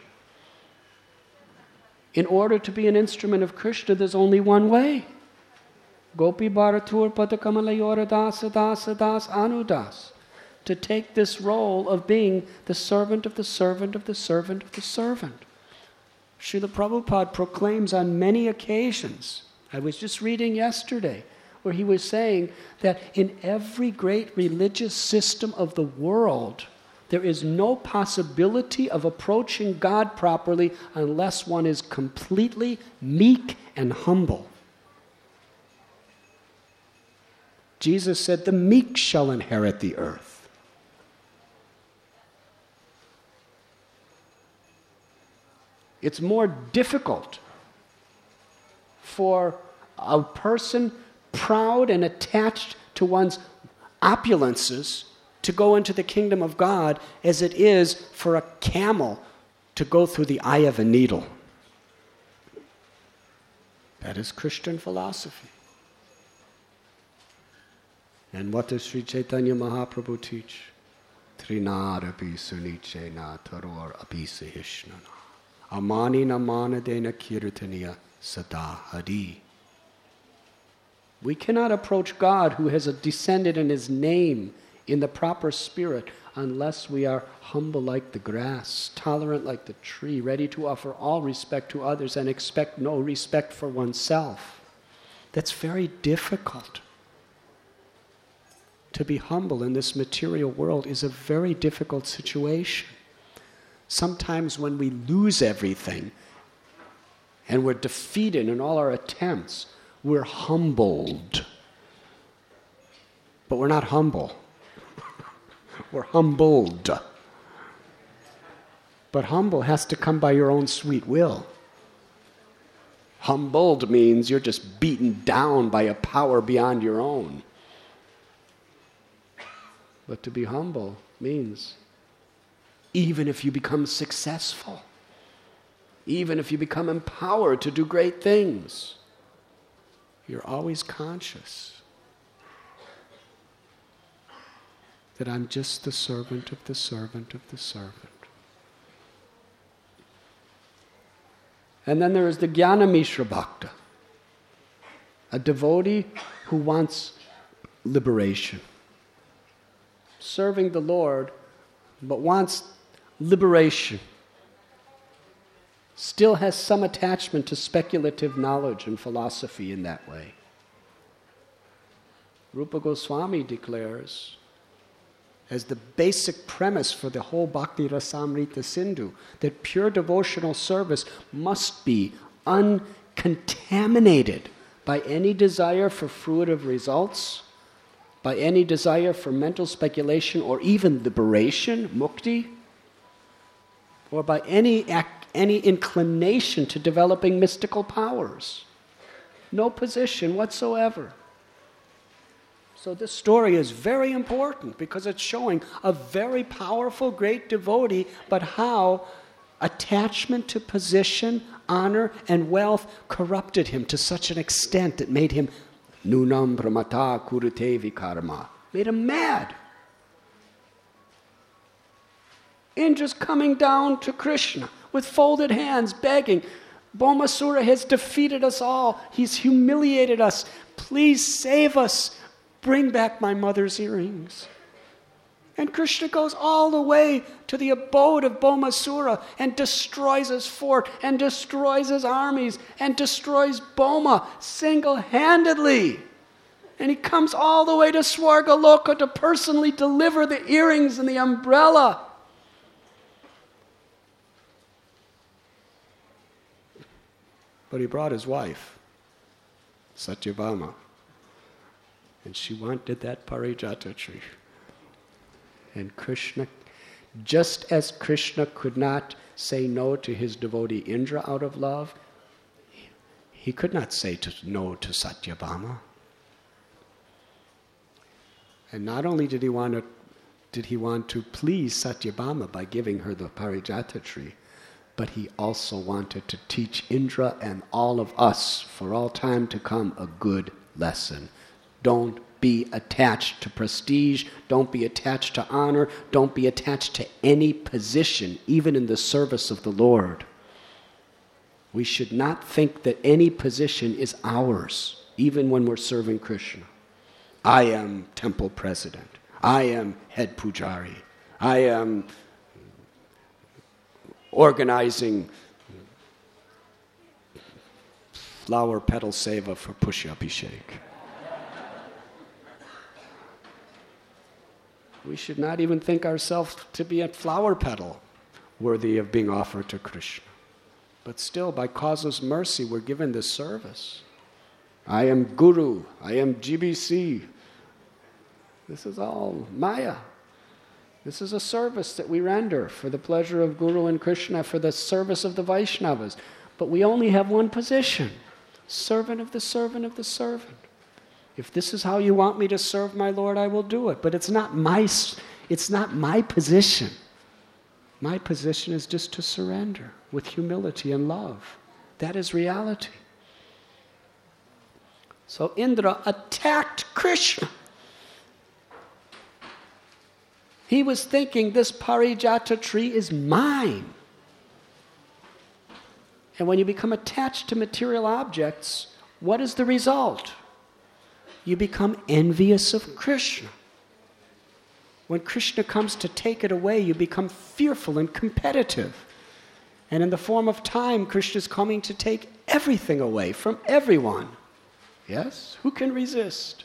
In order to be an instrument of Krishna, there's only one way. Gopi Bharatur Padakamalaya Dasa Dasa Das Anudas. To take this role of being the servant of the servant of the servant of the servant. Srila Prabhupada proclaims on many occasions, I was just reading yesterday, where he was saying that in every great religious system of the world, there is no possibility of approaching God properly unless one is completely meek and humble. Jesus said, the meek shall inherit the earth. It's more difficult for a person proud and attached to one's opulences to go into the kingdom of God as it is for a camel to go through the eye of a needle. That is Christian philosophy. And what does Sri Chaitanya Mahaprabhu teach? Trinar api suniche na taror api sahishnana. Amani na manadena kirtaniya sada hari. We cannot approach God who has descended in His name in the proper spirit unless we are humble like the grass, tolerant like the tree, ready to offer all respect to others and expect no respect for oneself. That's very difficult. To be humble in this material world is a very difficult situation. Sometimes when we lose everything and we're defeated in all our attempts, we're humbled. But we're not humble. We're humbled. But humble has to come by your own sweet will. Humbled means you're just beaten down by a power beyond your own. But to be humble means even if you become successful, even if you become empowered to do great things, you're always conscious that I'm just the servant of the servant of the servant. And then there is the Jnana Mishra Bhakta, a devotee who wants liberation. Serving the Lord, but wants liberation. Still has some attachment to speculative knowledge and philosophy in that way. Rupa Goswami declares, as the basic premise for the whole Bhakti Rasamrita Sindhu, that pure devotional service must be uncontaminated by any desire for fruitive results, by any desire for mental speculation or even liberation, mukti, or by any act, any inclination to developing mystical powers. No position whatsoever. So this story is very important because it's showing a very powerful, great devotee, but how attachment to position, honor, and wealth corrupted him to such an extent that made him Nunam Brahmata Kurute Vikarma. Made him mad. In just coming down to Krishna with folded hands, begging, Bhaumasura has defeated us all. He's humiliated us. Please save us. Bring back my mother's earrings. And Krishna goes all the way to the abode of Bhaumasura and destroys his fort and destroys his armies and destroys Bhoma single-handedly. And he comes all the way to Swargaloka to personally deliver the earrings and the umbrella. But he brought his wife, Satyabhama. And she wanted that parijata tree. And Krishna, just as Krishna could not say no to his devotee Indra out of love, he could not say to no to Satyabhama. And not only did he want to, did he want to please Satyabhama by giving her the parijata tree, but he also wanted to teach Indra and all of us for all time to come a good lesson. Don't be attached to prestige, don't be attached to honor, don't be attached to any position, even in the service of the Lord. We should not think that any position is ours, even when we're serving Krishna. I am temple president. I am head pujari. I am organizing flower petal seva for Pushyabhishek. We should not even think ourselves to be a flower petal worthy of being offered to Krishna. But still, by causeless mercy, we're given this service. I am Guru. I am G B C. This is all Maya. This is a service that we render for the pleasure of Guru and Krishna, for the service of the Vaishnavas. But we only have one position, servant of the servant of the servant. If this is how you want me to serve my Lord, I will do it. But it's not my, it's not my position. My position is just to surrender with humility and love. That is reality. So Indra attacked Krishna. He was thinking, this parijata tree is mine. And when you become attached to material objects, what is the result? You become envious of Krishna. When Krishna comes to take it away, you become fearful and competitive. And in the form of time, Krishna is coming to take everything away from everyone. Yes? Who can resist?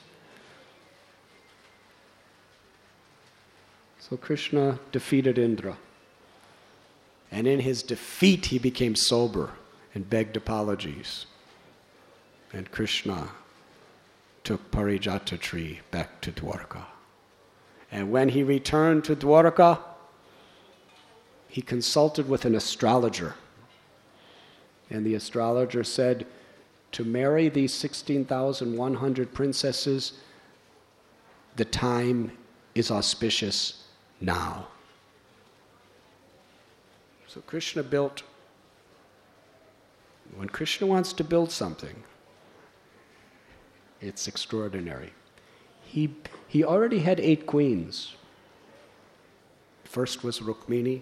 So Krishna defeated Indra. And in his defeat, he became sober and begged apologies. And Krishna took Parijata tree back to Dwarka. And when he returned to Dwarka, he consulted with an astrologer. And the astrologer said, to marry these sixteen thousand one hundred princesses, the time is auspicious now. So Krishna built, when Krishna wants to build something, it's extraordinary. He, he already had eight queens. First was Rukmini.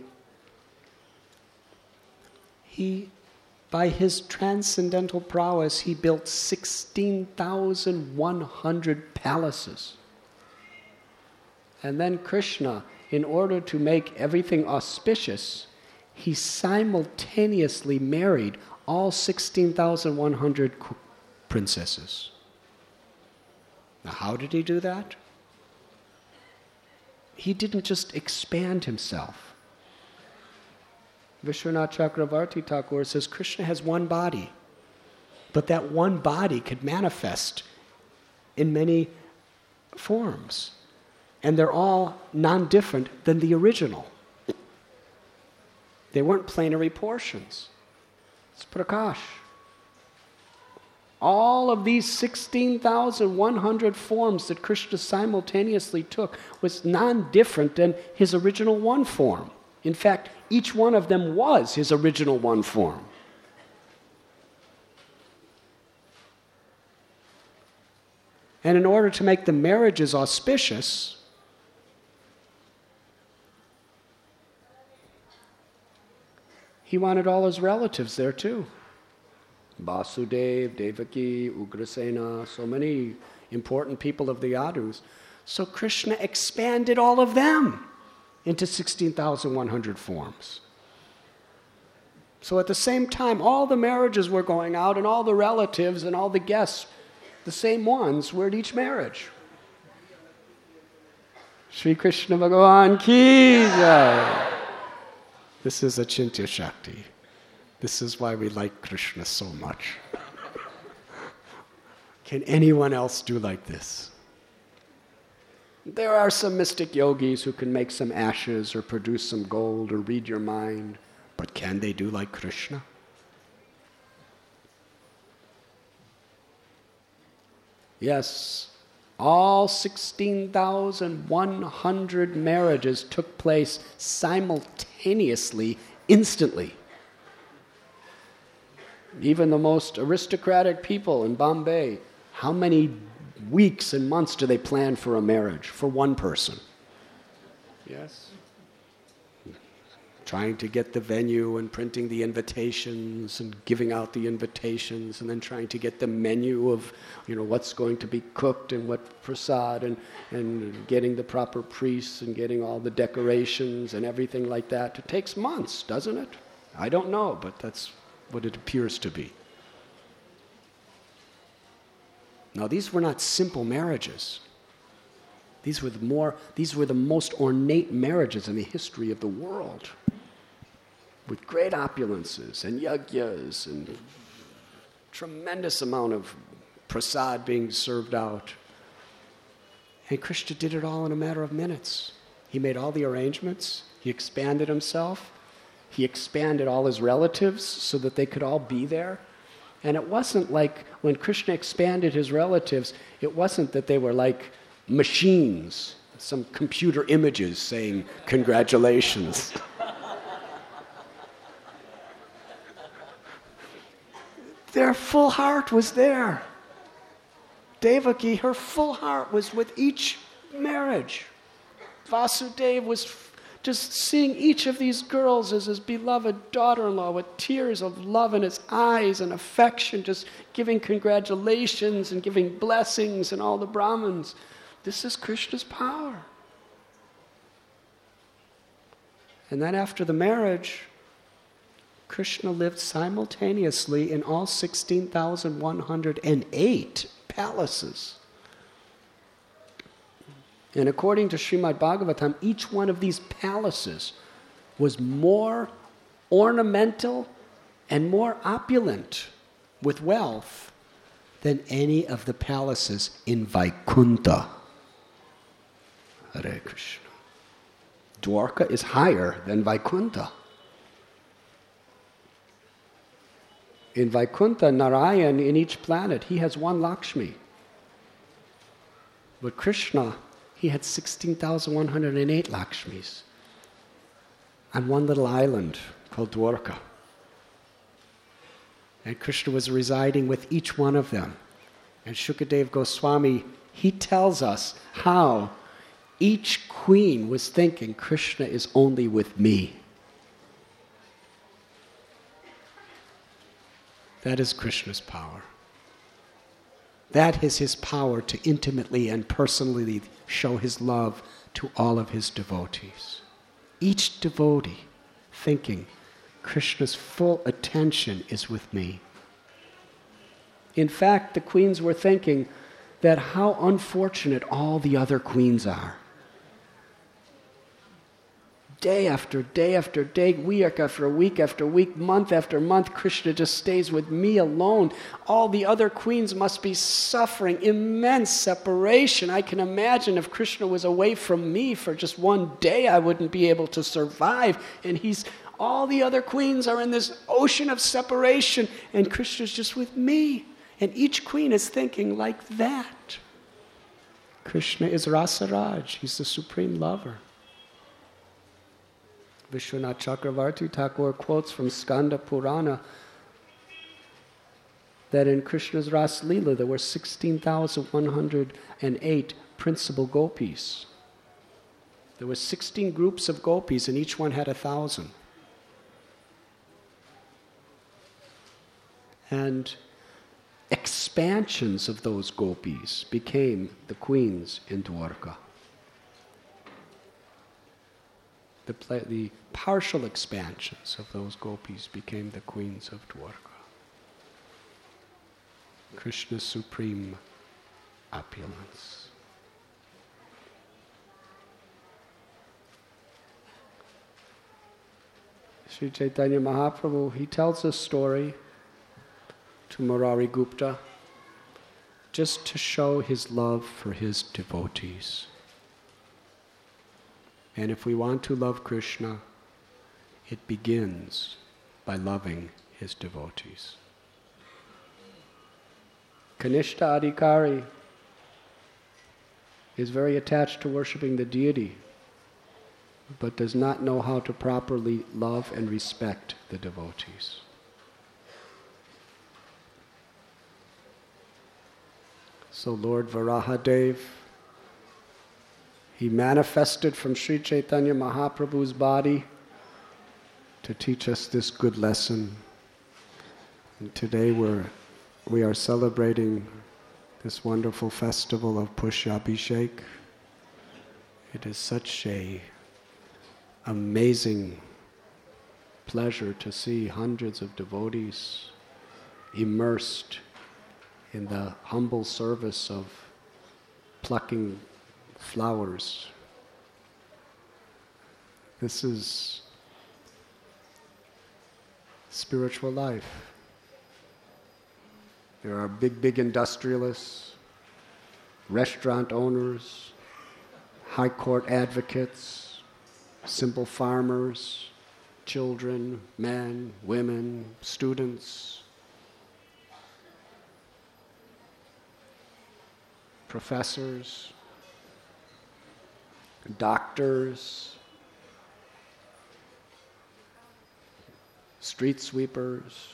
He, by his transcendental prowess, he built sixteen thousand one hundred palaces. And then Krishna, in order to make everything auspicious, he simultaneously married all sixteen thousand one hundred princesses. Now, how did he do that? He didn't just expand himself. Vishwanath Chakravarti Thakur says Krishna has one body, but that one body could manifest in many forms, and they're all non-different than the original. They weren't plenary portions. It's prakash. All of these sixteen thousand one hundred forms that Krishna simultaneously took was non-different than his original one form. In fact, each one of them was his original one form. And in order to make the marriages auspicious, he wanted all his relatives there too. Vasudev, Devaki, Ugrasena, so many important people of the Yadus. So Krishna expanded all of them into sixteen thousand one hundred forms. So at the same time, all the marriages were going out, and all the relatives and all the guests, the same ones, were at each marriage. Shri Krishna Bhagavan ki jai. This is Achintya Shakti. This is why we like Krishna so much. Can anyone else do like this? There are some mystic yogis who can make some ashes or produce some gold or read your mind, but can they do like Krishna? Yes, all sixteen thousand one hundred marriages took place simultaneously, instantly. Even the most aristocratic people in Bombay, how many weeks and months do they plan for a marriage for one person? Yes. Trying to get the venue and printing the invitations and giving out the invitations and then trying to get the menu of, you know, what's going to be cooked and what prasad and, and getting the proper priests and getting all the decorations and everything like that. It takes months, doesn't it? I don't know, but that's what it appears to be. Now, these were not simple marriages. These were the more, these were the most ornate marriages in the history of the world, with great opulences and yagyas and tremendous amount of prasad being served out. And Krishna did it all in a matter of minutes. He made all the arrangements. He expanded himself. He expanded all his relatives so that they could all be there. And it wasn't like when Krishna expanded his relatives, it wasn't that they were like machines, some computer images saying, congratulations. Their full heart was there. Devaki, her full heart was with each marriage. Vasudeva was f- just seeing each of these girls as his beloved daughter-in-law with tears of love in his eyes and affection, just giving congratulations and giving blessings and all the Brahmins. This is Krishna's power. And then after the marriage, Krishna lived simultaneously in all sixteen thousand one hundred eight palaces. And according to Srimad Bhagavatam, each one of these palaces was more ornamental and more opulent with wealth than any of the palaces in Vaikuntha. Hare Krishna. Dwarka is higher than Vaikuntha. In Vaikuntha, Narayan, in each planet, he has one Lakshmi. But Krishna, he had sixteen thousand one hundred eight Lakshmis on one little island called Dwarka. And Krishna was residing with each one of them. And Shukadev Goswami, he tells us how each queen was thinking, Krishna is only with me. That is Krishna's power. That is his power to intimately and personally show his love to all of his devotees. Each devotee thinking, Krishna's full attention is with me. In fact, the queens were thinking that how unfortunate all the other queens are. Day after day after day, week after week after week, month after month, Krishna just stays with me alone. All the other queens must be suffering immense separation. I can imagine if Krishna was away from me for just one day, I wouldn't be able to survive. And he's, all the other queens are in this ocean of separation, and Krishna's just with me. And each queen is thinking like that. Krishna is Rasaraj. He's the supreme lover. Vishwanath Chakravarti Thakur quotes from Skanda Purana that in Krishna's Ras Leela there were sixteen thousand one hundred eight principal gopis. There were sixteen groups of gopis and each one had a thousand. And expansions of those gopis became the queens in Dwarka. The, play, the partial expansions of those gopis became the queens of Dwarka. Krishna's supreme opulence. Sri Chaitanya Mahaprabhu, he tells a story to Murari Gupta just to show his love for his devotees. And if we want to love Krishna, it begins by loving his devotees. Kanishta Adhikari is very attached to worshipping the deity, but does not know how to properly love and respect the devotees. So Lord Varahadev, he manifested from Sri Chaitanya Mahaprabhu's body to teach us this good lesson. And today we're, we are celebrating this wonderful festival of Pushyabhishek. It is such a amazing pleasure to see hundreds of devotees immersed in the humble service of plucking flowers. This is spiritual life. There are big, big industrialists, restaurant owners, high court advocates, simple farmers, children, men, women, students, professors, doctors, street sweepers,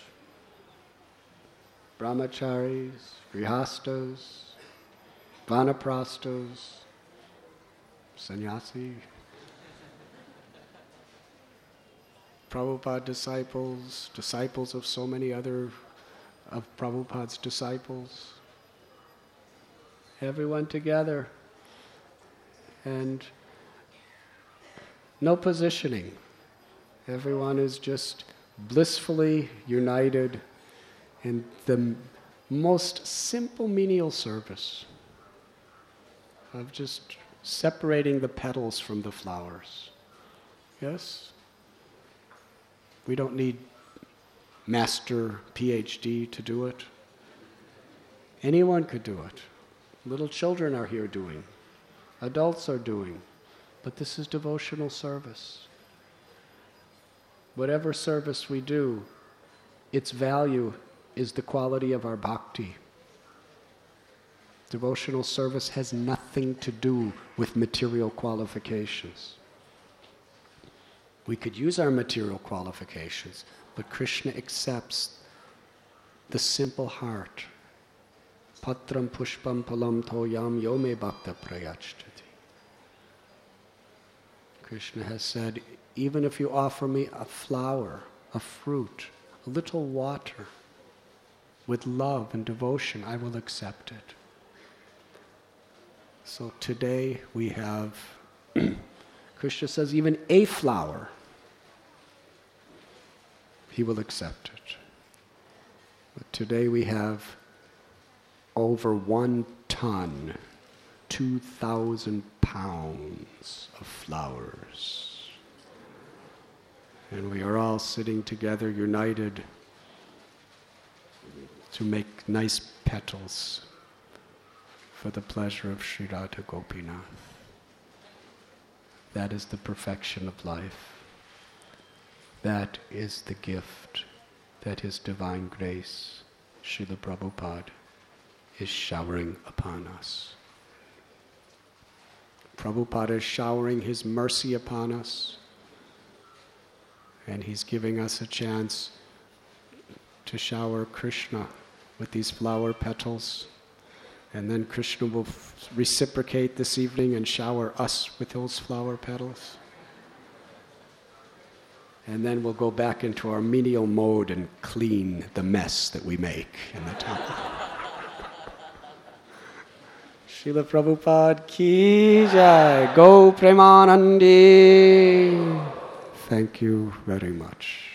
brahmacharis, grihastas, vanaprastas, sannyasi, Prabhupada disciples, disciples of so many other of Prabhupada's disciples, everyone together, and no positioning. Everyone is just blissfully united in the most simple menial service of just separating the petals from the flowers. Yes? We don't need master P H D to do it. Anyone could do it. Little children are here doing. Adults are doing. But this is devotional service. Whatever service we do, its value is the quality of our bhakti. Devotional service has nothing to do with material qualifications. We could use our material qualifications, but Krishna accepts the simple heart. Patram pushpam palam toyam yome bhakta prayachtati. Krishna has said, even if you offer me a flower, a fruit, a little water, with love and devotion, I will accept it. So today we have, Krishna says, even a flower, he will accept it. But today we have over one ton, two thousand pounds of flowers. And we are all sitting together, united, to make nice petals for the pleasure of Sri Radha Gopinath. That is the perfection of life. That is the gift that His divine grace, Srila Prabhupada, is showering upon us. Prabhupada is showering His mercy upon us, and He's giving us a chance to shower Krishna with these flower petals, and then Krishna will f- reciprocate this evening and shower us with those flower petals. And then we'll go back into our menial mode and clean the mess that we make in the temple. Srila Prabhupada ki jai, Go Premanandi. Thank you very much.